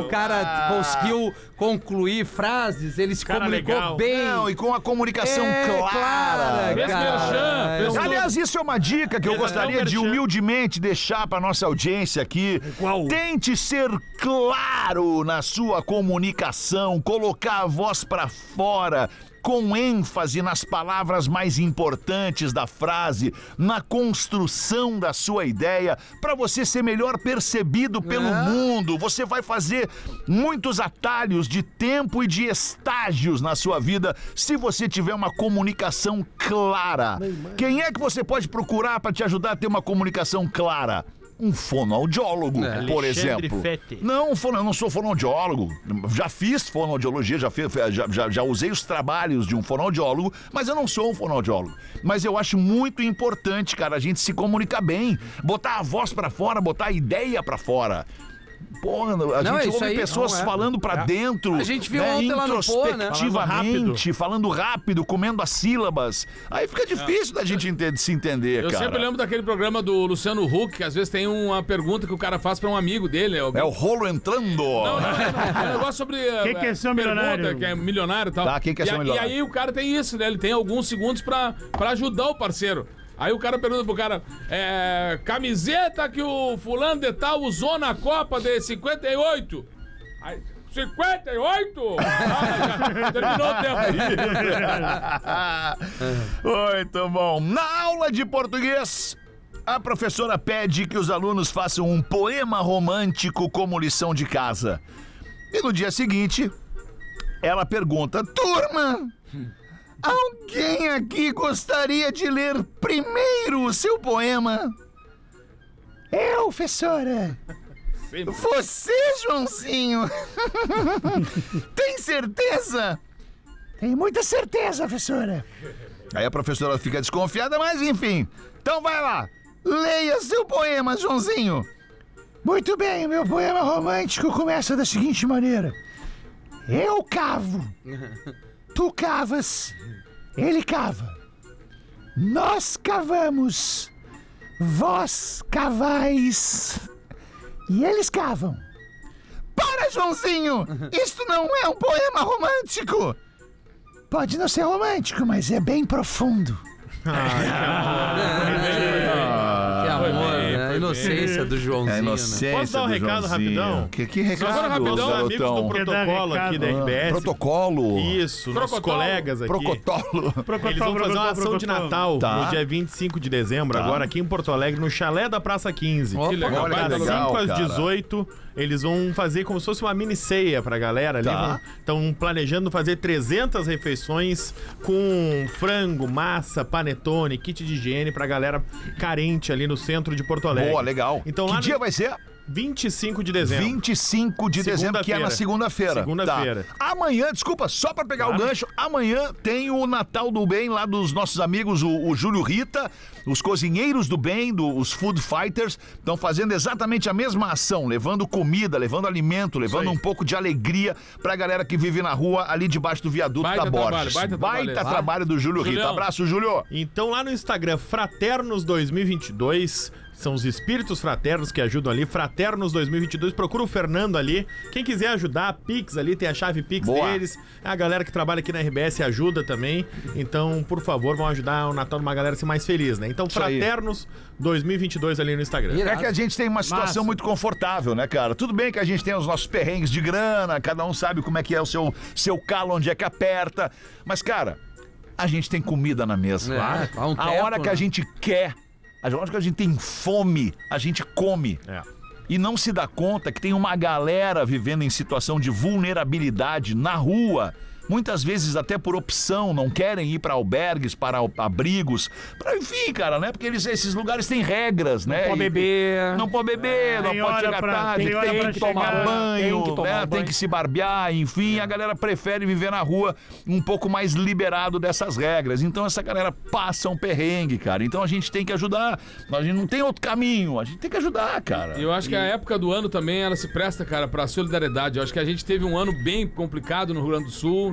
o cara conseguiu concluir frases, ele se comunicou legal. bem. Não, e com a comunicação clara. cara. Aliás, isso é uma dica que eu gostaria de humildemente deixar para nossa audiência aqui. Qual? Tente ser claro na sua comunicação, colocar a voz para fora, com ênfase nas palavras mais importantes da frase, na construção da sua ideia, para você ser melhor percebido pelo mundo. Você vai fazer muitos atalhos de tempo e de estágios na sua vida se você tiver uma comunicação clara. Quem é que você pode procurar para te ajudar a ter uma comunicação clara? Um fonoaudiólogo, por exemplo. Não, eu não sou fonoaudiólogo. Já fiz fonoaudiologia, já usei os trabalhos de um fonoaudiólogo, mas eu não sou um fonoaudiólogo. Mas eu acho muito importante, cara, a gente se comunicar bem, botar a voz pra fora, botar a ideia pra fora. Porra, a gente ouve pessoas falando pra dentro. A gente viu ontem lá no Pô, né? Falando rápido, comendo as sílabas. Aí fica difícil da gente se entender, cara. Eu sempre lembro daquele programa do Luciano Huck, que às vezes tem uma pergunta que o cara faz pra um amigo dele. É o rolo entrando. Não, é um negócio sobre... Quem que é seu milionário? Que é milionário e tal. Tá, quem que é seu milionário? E aí o cara tem isso, né? Ele tem alguns segundos pra ajudar o parceiro. Aí o cara pergunta pro cara, camiseta que o fulano de tal usou na Copa de 58. Aí, 58? Terminou o tempo. Muito bom. Na aula de português, a professora pede que os alunos façam um poema romântico como lição de casa. E no dia seguinte, ela pergunta, turma... Alguém aqui gostaria de ler primeiro o seu poema? Eu, professora. Você, Joãozinho. Tem certeza? Tenho muita certeza, professora. Aí a professora fica desconfiada, mas enfim. Então vai lá. Leia seu poema, Joãozinho. Muito bem, meu poema romântico começa da seguinte maneira. Eu cavo. Tu cavas, ele cava. Nós cavamos, vós cavais e eles cavam. Para, Joãozinho! Isto não é um poema romântico! Pode não ser romântico, mas é bem profundo. Que amor, né? A inocência do Joãozinho, né? Posso dar um recado rapidão? Que recado, rapidão, amigos do protocolo aqui da RBS. Protocolo? Isso, nossos colegas aqui. Eles vão fazer uma ação de Natal no dia 25 de dezembro, agora aqui em Porto Alegre, no Chalé da Praça 15. Que legal. Das 5 às 18, eles vão fazer como se fosse uma mini ceia pra galera ali. Estão planejando fazer 300 refeições com frango, massa, panetone, kit de higiene pra galera carente ali no centro de Porto Alegre. Boa, legal. Então, que dia vai ser? 25 de dezembro. 25 de dezembro, que é na segunda-feira. Segunda-feira. Tá. Amanhã, desculpa, só pra pegar o gancho, amanhã tem o Natal do Bem lá dos nossos amigos, o Júlio Rita, os cozinheiros do bem, os Food Fighters, estão fazendo exatamente a mesma ação, levando comida, levando alimento, levando um pouco de alegria pra galera que vive na rua ali debaixo do viaduto da Borges. Baita trabalho do Júlio Rita. Abraço, Júlio. Então lá no Instagram, Fraternos 2022... São os espíritos fraternos que ajudam ali. Fraternos 2022. Procura o Fernando ali. Quem quiser ajudar, Pix ali, tem a chave Pix deles. A galera que trabalha aqui na RBS ajuda também. Então, por favor, vão ajudar o Natal de uma galera ser mais feliz, né? Então, Fraternos 2022 ali no Instagram. É que a gente tem uma situação muito confortável, né, cara? Tudo bem que a gente tem os nossos perrengues de grana, cada um sabe como é que é o seu calo, onde é que aperta. Mas, cara, a gente tem comida na mesa. A hora que a gente quer, a hora que a gente tem fome, a gente come. E não se dá conta que tem uma galera vivendo em situação de vulnerabilidade na rua. Muitas vezes até por opção, não querem ir para albergues, para abrigos, para enfim, cara, né? Porque esses lugares têm regras, né? Não pode beber. Não pode beber, não pode chegar tarde, tem que tomar banho, tem que se barbear, enfim. A galera prefere viver na rua um pouco mais liberado dessas regras. Então essa galera passa um perrengue, cara. Então a gente tem que ajudar. A gente não tem outro caminho, a gente tem que ajudar, cara. Eu acho que a época do ano também, ela se presta, cara, pra solidariedade. Eu acho que a gente teve um ano bem complicado no Rio Grande do Sul,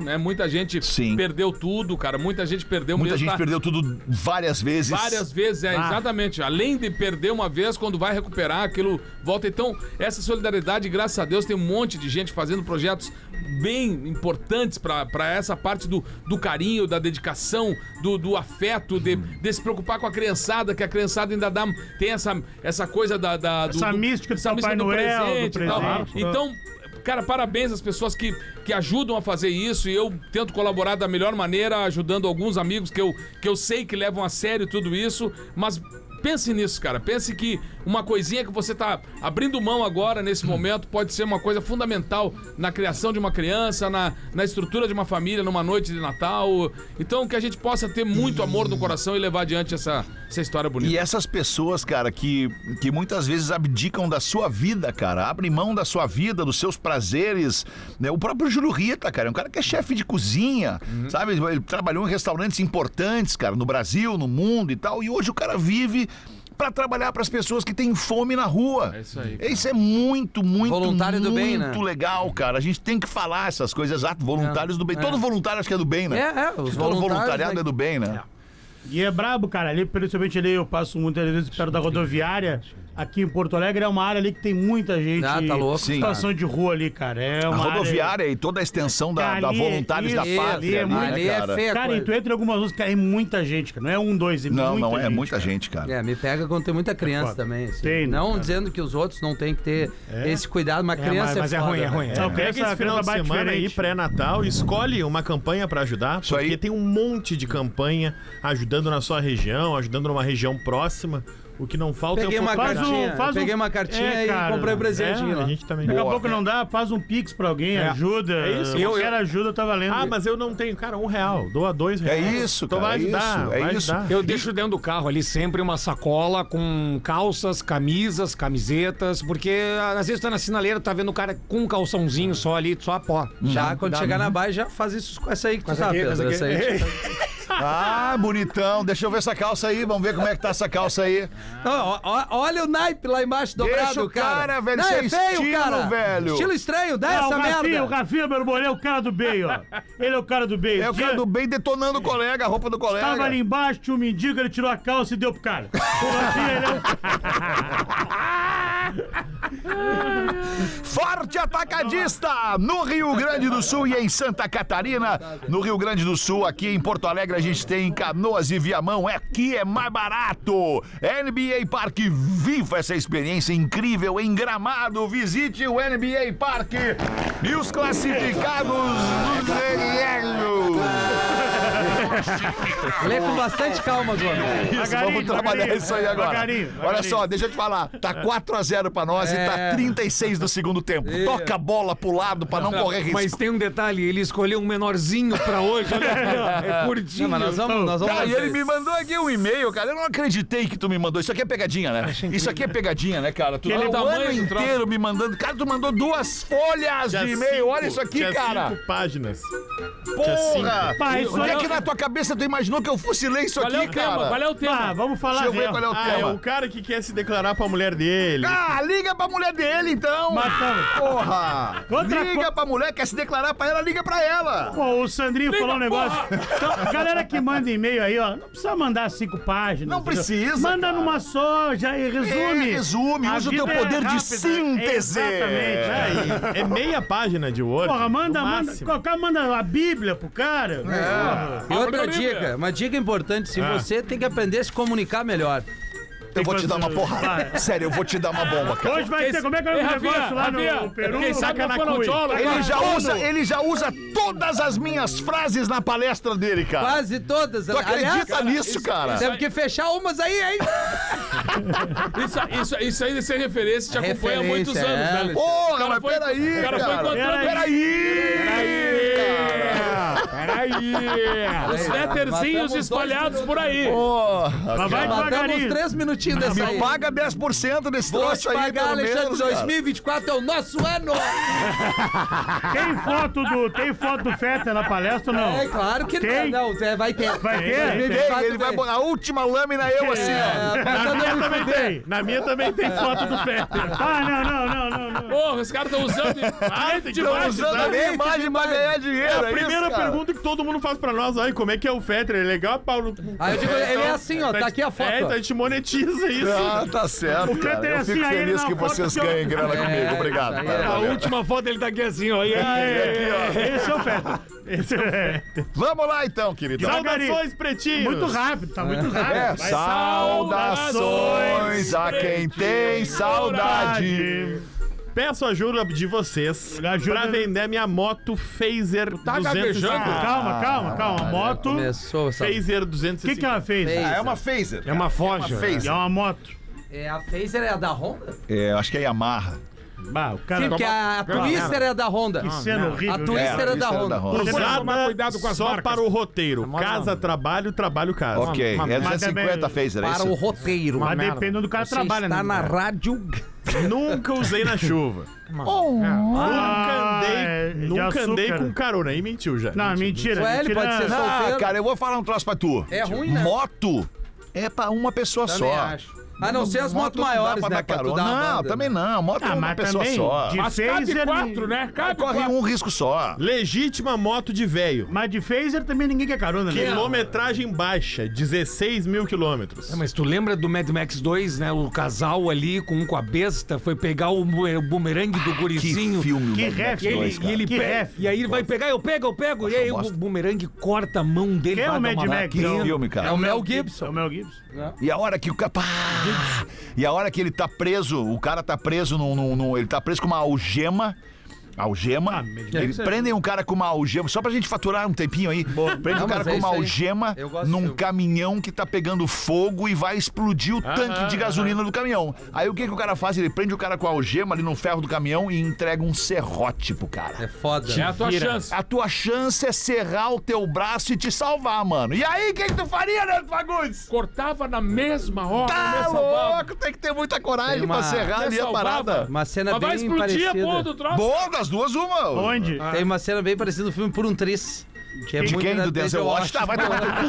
né? Muita gente perdeu tudo, cara. Muita gente perdeu Muita gente perdeu tudo várias vezes. Várias vezes, exatamente. Além de perder uma vez, quando vai recuperar, aquilo volta. Então, essa solidariedade, graças a Deus, tem um monte de gente fazendo projetos bem importantes pra essa parte do carinho, da dedicação, do afeto, de se preocupar com a criançada, que a criançada ainda tem essa coisa essa mística do Papai Noel, presente e tal. Então, cara, parabéns às pessoas que ajudam a fazer isso, e eu tento colaborar da melhor maneira, ajudando alguns amigos que eu sei que levam a sério tudo isso, mas pense nisso, cara. Pense que uma coisinha que você tá abrindo mão agora, nesse momento, pode ser uma coisa fundamental na criação de uma criança, na estrutura de uma família, numa noite de Natal. Então, que a gente possa ter muito amor no coração e levar adiante essa história bonita. E essas pessoas, cara, que muitas vezes abdicam da sua vida, cara, abrem mão da sua vida, dos seus prazeres, né? O próprio Júlio Rita, cara, é um cara que é chefe de cozinha, sabe? Ele trabalhou em restaurantes importantes, cara, no Brasil, no mundo e tal, e hoje o cara vive pra trabalhar pras pessoas que têm fome na rua. É isso aí, cara. Isso é muito voluntário do bem, né? legal, cara. A gente tem que falar essas coisas, exato, voluntários do bem. Todo voluntário acho que é do bem, né? Todo voluntariado é do bem, né? E é brabo, cara. Ali, principalmente ali, eu passo muitas vezes perto da rodoviária. Aqui em Porto Alegre é uma área ali que tem muita gente. Tá louco. Situação de rua ali, cara. É uma a rodoviária e toda a extensão da Voluntários da Pátria. Ali é feia. Cara, e tu entra em algumas ruas, cara, é muita gente, cara. Não é um, dois, é muita gente, cara. Me pega quando tem muita criança também. Assim. Tem, não cara. Dizendo que os outros não têm que ter esse cuidado, mas criança mas é foda, ruim, é ruim. Não, Pega esse final de semana aí, pré-natal, escolhe uma campanha pra ajudar, porque tem um monte de campanha ajudando na sua região, ajudando numa região próxima. O que não falta peguei é o uma cartinha, peguei uma cartinha e comprei um presentinho lá. A gente também. Daqui a pouco não dá, faz um pix pra alguém, ajuda. É isso. Qualquer ajuda tá valendo. Ah, mas eu não tenho, cara, R$1. Doa R$2. É isso, então cara. Vai ajudar, vai ajudar. Eu deixo dentro do carro ali sempre uma sacola com calças, camisas, camisetas, porque às vezes tá na sinaleira, tá vendo o cara com um calçãozinho só ali, só a pó. Já quando chegar na base, já faz isso com essa aí que tu sabe. Essa aí. Ah, bonitão. Deixa eu ver essa calça aí. Vamos ver como é que tá essa calça aí. Olha o naipe lá embaixo dobrado, deixa o cara, velho. Não, isso é feio, estilo, cara. Velho. Estilo estranho, dá essa merda. O Rafinha Berbolê é o cara do bem, ó. Ele é o cara do bem. É o cara do bem detonando o colega, a roupa do colega. Tava ali embaixo, tinha um mendigo, ele tirou a calça e deu pro cara. O Rafinha, ele Forte Atacadista no Rio Grande do Sul e em Santa Catarina. No Rio Grande do Sul, aqui em Porto Alegre, a gente tem Canoas e Viamão. Aqui é mais barato. NBA Parque, viva essa experiência incrível em Gramado. Visite o NBA Parque e os classificados do Grêmio. Lê com bastante calma, Gomes. Vamos trabalhar isso aí agora. Olha só, deixa eu te falar. Tá 4-0 pra nós e tá 36 do segundo tempo. Toca a bola pro lado pra não correr risco. Mas tem um detalhe, ele escolheu um menorzinho pra hoje. Olha, é curtinho. Mas nós vamos cara, e ele me mandou aqui um e-mail, cara. Eu não acreditei que tu me mandou. Isso aqui é pegadinha, né? Isso aqui é pegadinha, né, cara? Tu o ano inteiro me mandando. Cara, tu mandou 2 folhas de e-mail. Olha isso aqui, cara. 5 páginas. Porra! Onde é que na tua cabeça tu imaginou que eu fosse ler isso aqui, cara? Qual é o tema? Vamos falar. Deixa eu ver qual é o tema. É o cara que quer se declarar pra mulher dele. Ah, liga pra mulher dele, então. Porra! Liga pra mulher, quer se declarar pra ela, liga pra ela. Pô, o Sandrinho falou um negócio. Então, galera que manda e-mail aí, ó, não precisa mandar 5 páginas. Não precisa. Manda numa só, já e resume. Resume, usa o teu poder de síntese. Exatamente. É meia página de Word. Porra, manda a Bíblia pro cara. E outra dica, uma dica importante, se você tem que aprender a se comunicar melhor. Eu vou te dar uma porrada. Sério, eu vou te dar uma bomba, cara. Hoje vai ter, como é que é o negócio lá no Peru? Quem sabe na fonoaudióloga. Ele já usa todas as minhas frases na palestra dele, cara. Quase todas. Tu acredita nisso, cara? Temos que fechar umas aí, hein? Isso aí de ser referência te acompanha há muitos anos, velho. Porra, mas peraí, cara. Peraí. Os veterzinhos espalhados por aí. Porra. Mas vai devagarinho. 3 minutinhos dessa aí. Me paga 10% desse troço aí, pagar, pelo Alexandre, menos, 2024 é o nosso ano. Tem foto do Fetter na palestra ou não? É claro que tem. Não, vai ter. Vai ter? Ele vai botar a última lâmina, eu assim, ó. Na minha também tem foto do Fetter. Ah, não. Porra, os caras estão usando. Estão usando a minha imagem pra ganhar dinheiro. A primeira pergunta que todo mundo faz pra nós, aí, como é que é o Fetter? É legal, Paulo? Aí eu digo, ele é assim, ó, tá aqui a foto. É, então a gente monetiza isso. Ah, tá certo, cara. Eu fico feliz que vocês ganhem grana comigo. Obrigado. A última foto ele tá aqui assim, ó. E aí, esse é o Fetter. Esse é... Vamos lá então, querido. Saudações, pretinhos. Muito rápido, tá muito rápido. Saudações a quem tem saudade. Peço ajuda de vocês pra vender minha moto Phaser 250. Calma. Moto. Começou essa... Phaser O 250. que ela fez? É uma Phaser. É uma Forja. É uma moto. É, a Phaser é a da Honda? É, acho que é Yamaha. Bah, o cara... Porque a Twister é da Honda. Que cena horrível. A Twister é da Honda. Usada só para o roteiro. Casa, trabalho, trabalho, casa. Ok, é 250 Phaser, é Para o isso? roteiro. Mas dependendo do cara Você trabalha, está na rádio... Nunca usei na chuva. Nunca andei com carona. Aí mentiu já. Não, mentira. Ué, ele pode ser solteiro. Cara, eu vou falar um troço pra tu. É ruim, né? Moto é pra uma pessoa Também só. acho. A não ser as motos Moto não dá maiores, pra né? dar Pra tu carona. dar uma Não, banda, também não. Moto é uma mas pessoa também, só. de Mas cabe Phaser... 4, né? Cabe Corre 4. um risco só. Legítima moto de véio. Mas de Phaser também ninguém quer carona, né? Quilometragem baixa, 16 mil quilômetros. Mas tu lembra do Mad Max 2, né? O casal ali com a besta foi pegar o bumerangue do gurizinho. Que filme, Que Mad Max ref, 2, cara. E aí ele vai pegar, eu pego. E aí bosta. o bumerangue corta a mão dele. Quem é vai o dar Mad uma Max? batida. Que filme, cara. É o Mel Gibson. É o Mel Gibson. E a hora que o cara. E a hora que ele tá preso, o cara tá preso ele tá preso com uma algema. Eles prendem um cara com uma algema, só pra gente faturar um tempinho aí. Prende Não, um cara mas é com uma isso aí. algema Eu gosto num do filme. caminhão que tá pegando fogo e vai explodir o tanque de gasolina do caminhão. Aí o que o cara faz? Ele prende o cara com a algema ali no ferro do caminhão e entrega um serrote pro cara. É foda. É a tua chance. A tua chance é serrar o teu braço e te salvar, mano. E aí, o que tu faria, Neto Fagundes? Cortava na mesma hora. Tá louco, tem que ter muita coragem Tem pra uma- serrar ali a parada. Uma cena Mas vai bem explodir a parecida. porra do troço. Boa, das duas, uma. Onde? Tem uma cena bem parecida no filme Por um Triz. Que é De muito quem? na Do Denzel Washington? Vai tomar no cu,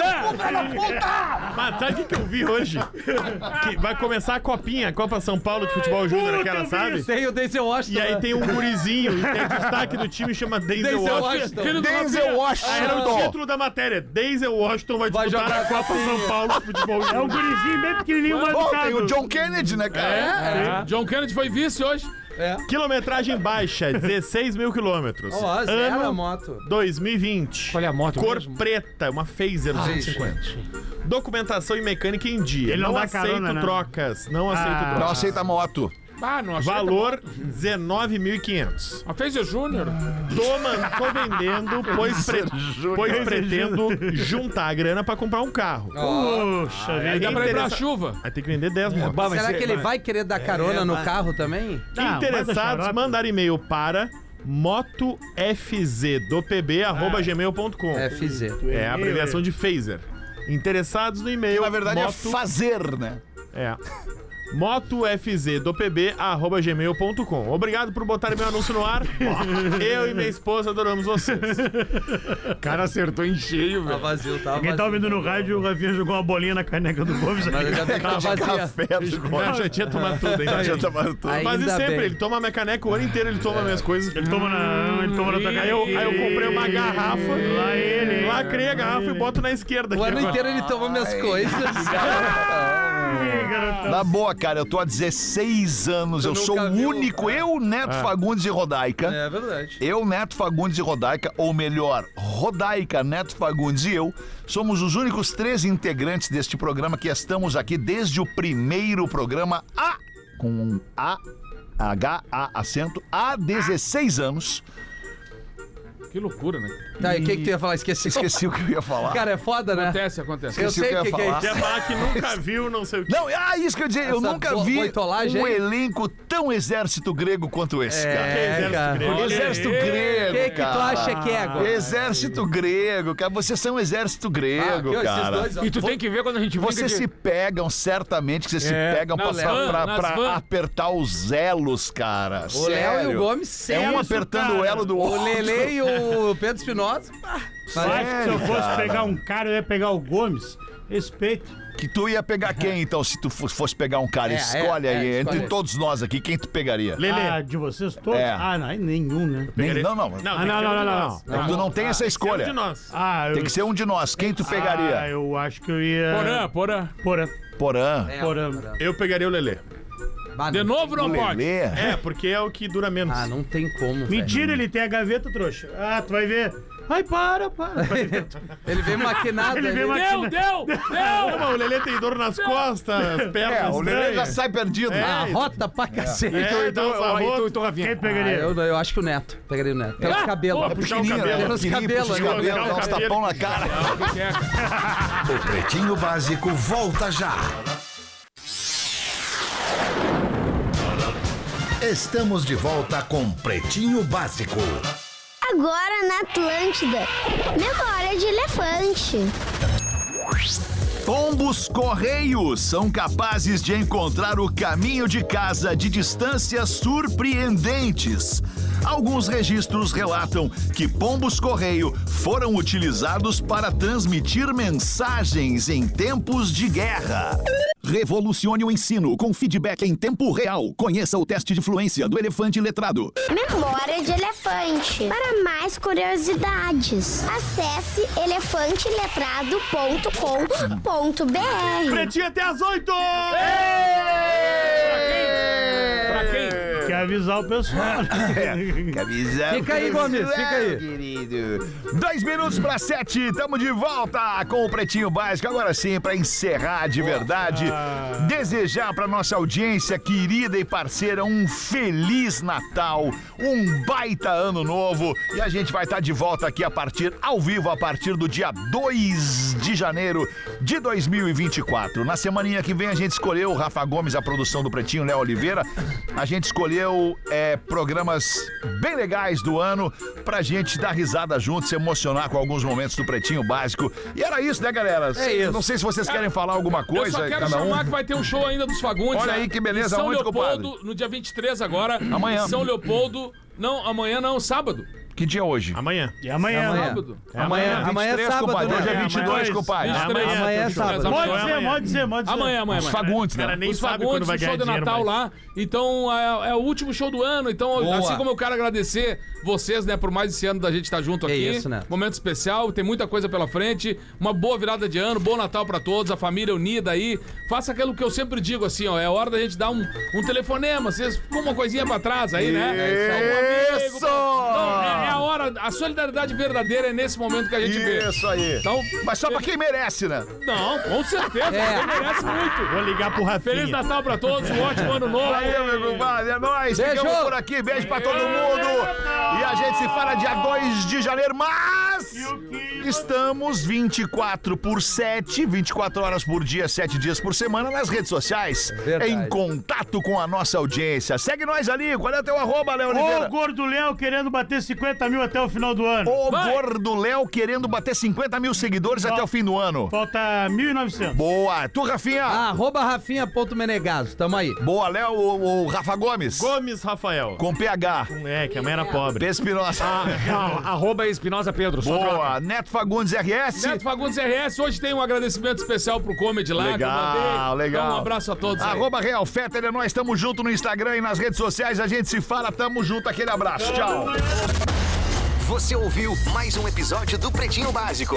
Mas sabe o que eu vi hoje? Que vai começar a copinha, a Copa São Paulo de Futebol Júnior, aquela, sabe? Tem o Denzel Washington. E aí né? tem um gurizinho, e tem destaque do time, chama Denzel Denzel Washington. Washington. Filho do Denzel Rafinha. Aí era o Washington. título da matéria. Denzel Washington vai Vai disputar jogar a Copa São Paulo de Futebol É um Júnior. gurizinho bem pequenininho, mas Bom, tem o John Kennedy, né, cara? John Kennedy foi vice hoje. Quilometragem baixa, 16 mil quilômetros. Ó, zero a Ano moto. 2020. Olha a moto Cor mesmo. preta, uma Phaser 250. Documentação e mecânica em dia. Ele não dá aceito carona, né? trocas. Não aceito Ah. trocas. Não aceita moto. Ah, não achei. Valor 19.500. A Phaser Júnior. Tô vendendo, pois pretendo juntar a grana pra comprar um carro. Puxa Aí vida. dá pra ir pra interessa- chuva. Aí tem que vender 10 motos. Será que ele vai querer dar carona no carro também? Não, Interessados, manda xarope. mandar e-mail para motofzdopb@gmail.com. FZ. É a abreviação de Phaser. Interessados no e-mail. Na verdade é moto, fazer, né? é. motofzdopb@gmail.com. Obrigado por botarem meu anúncio no ar. Eu e minha esposa adoramos vocês. O cara acertou em cheio, Tá velho. vazio, tá Quem vazio. tá ouvindo no rádio, o Rafinha jogou uma bolinha na caneca do Gomes. Mas ainda bem que tá vazia. Café do Já tinha tomado tudo, hein? Já tomaram tudo. Aí- Mas e Ainda sempre, bem. ele toma a minha caneca o ano inteiro, ele toma minhas coisas. Ele toma na tua caneca. Aí eu comprei uma garrafa, Lá ele. lacrei a garrafa e boto na esquerda. O aqui ano agora. inteiro ele toma minhas coisas. Na boa, cara, eu tô há 16 anos, eu sou nunca o viu, único, eu, Neto Fagundes e Rodaica. É verdade. Eu, Neto Fagundes e Rodaica, ou melhor, Rodaica, Neto Fagundes e eu, somos os únicos 3 integrantes deste programa que estamos aqui desde o primeiro programa com um H-A acento, há 16 anos. Que loucura, né? Tá, e o que tu ia falar? Esqueci. Esqueci o que eu ia falar. Cara, é foda, né? Acontece. Eu Esqueci o sei que eu o ia que é falar. isso. Quer falar que nunca viu, não sei o que. Não, isso que eu ia dizer, eu Essa nunca vi boitolagem um aí? elenco tão exército grego quanto esse, cara. cara. Exército grego, Quem que tu cara. acha que é agora? Exército grego, cara. Vocês são um exército grego, Aqui, ó, esses cara. dois, ó. E tu tem que ver quando a gente brinca Vocês de... se pegam, certamente, que vocês se pegam Nas pra, van, pra- nas pra van. apertar os elos, cara. O Léo e o Gomes, É um sério. apertando o elo do O outro. Lele e o Pedro Espinosa. Eu acho que se eu fosse pegar um cara, eu ia pegar o Gomes. Respeito. Que tu ia pegar quem, então, se tu fosse pegar um cara? Escolhe aí, entre todos nós aqui, quem tu pegaria? Lelê. Ah, de vocês todos? Ah, não, nenhum, né? Não. Tu não tem essa escolha. Tem que ser um de nós. Tem que ser um de nós. Quem tu pegaria? Eu acho que eu ia... Porã. Eu pegaria o Lelê. De novo não pode? Porque é o que dura menos. Ah, não tem como. Mentira, ele tem a gaveta, trouxa. Ah, tu vai ver. Ai, para. Ele veio maquinado. Deu! Não, o Lelê tem dor nas costas, as pernas. O Lelê já sai perdido. Rota pra cacete. Tu, Rafinha. Quem pegaria? Eu acho que o Neto. Pegaria o Neto. Pelos cabelos. Puxar o cabelo. Pelos cabelos. Dá uns tapão na cara. O Pretinho Básico volta já. Estamos de volta com Pretinho Básico. Agora na Atlântida, memória de elefante. Pombos Correios são capazes de encontrar o caminho de casa de distâncias surpreendentes. Alguns registros relatam que pombos correio foram utilizados para transmitir mensagens em tempos de guerra. Revolucione o ensino com feedback em tempo real. Conheça o teste de fluência do Elefante Letrado. Memória de elefante. Para mais curiosidades, acesse elefanteletrado.com.br. Pretinho até às 8! Pra quem? Quer avisar o pessoal. Quer avisar? Fica aí, Gomes, fica aí. Querido. 2 minutos para 7, tamo de volta com o Pretinho Básico. Agora sim, para encerrar de verdade, desejar para nossa audiência querida e parceira um Feliz Natal, um baita Ano Novo. E a gente vai estar de volta aqui ao vivo, a partir do dia 2 de janeiro de 2024. Na semaninha que vem a gente escolheu, o Rafa Gomes, a produção do Pretinho, Léo Oliveira, a gente escolheu programas bem legais do ano pra gente dar risada junto, se emocionar com alguns momentos do Pretinho Básico. E era isso, né, galera? É isso. Não sei se vocês querem falar alguma coisa. Eu só quero chamar que vai ter um show ainda dos Fagundes. Olha aí que beleza, São onde, Leopoldo, compadre? no dia 23 agora. Amanhã. Em São Leopoldo. Não, amanhã não, sábado. Que dia é hoje? Amanhã. E amanhã. Sábado. Amanhã é sábado, compadre. Hoje é 22, compadre. Amanhã é sábado. Pode ser. Amanhã. Os Fagundes, né? Cara, nem Os sabe quando Fagundes, vai o ganhar show de dinheiro Natal mais. lá. Então, é o último show do ano. Então, Boa. assim como eu quero agradecer vocês, né, por mais esse ano da gente estar junto aqui. isso, né? Momento especial, tem muita coisa pela frente. Uma boa virada de ano, bom Natal pra todos, a família unida aí. Faça aquilo que eu sempre digo, assim, ó, é hora da gente dar um telefonema, vocês com uma coisinha pra trás aí, né? Isso! Então, é a hora, a solidariedade verdadeira é nesse momento que a gente vê. Isso aí. Então, Mas só pra quem merece, né? não, com certeza, quem merece muito. Vou ligar pro Rafinha. Feliz Natal pra todos, um ótimo ano novo. Valeu, meu compadre, é nóis. Beijo. Ficamos por aqui, beijo pra todo mundo. E a gente se fala dia 2 de janeiro, mas estamos 24 horas por dia, 7 dias por semana nas redes sociais. Verdade. Em contato com a nossa audiência. Segue nós ali, qual é o teu arroba, Léo Oliveira? O Gordo Léo querendo bater 50 mil até o final do ano. O Gordo Léo querendo bater 50 mil seguidores até o fim do ano. Falta 1.900. Boa. Tu, Rafinha? @Rafinha.menegaso, tamo aí. Boa, Léo, o Rafa Gomes. Gomes Rafael. Com PH. Que a mãe era pobre. Espinosa. Arroba Espinosa Pedro. Só troca. Boa. Neto Fagundes RS. Neto Fagundes RS, hoje tem um agradecimento especial pro Comedy lá. Legal, que eu mandei. legal. Então, um abraço a todos aí. Arroba Real Fetter, é nós, tamo junto no Instagram e nas redes sociais, a gente se fala, tamo junto, aquele abraço, tchau. Você ouviu mais um episódio do Pretinho Básico.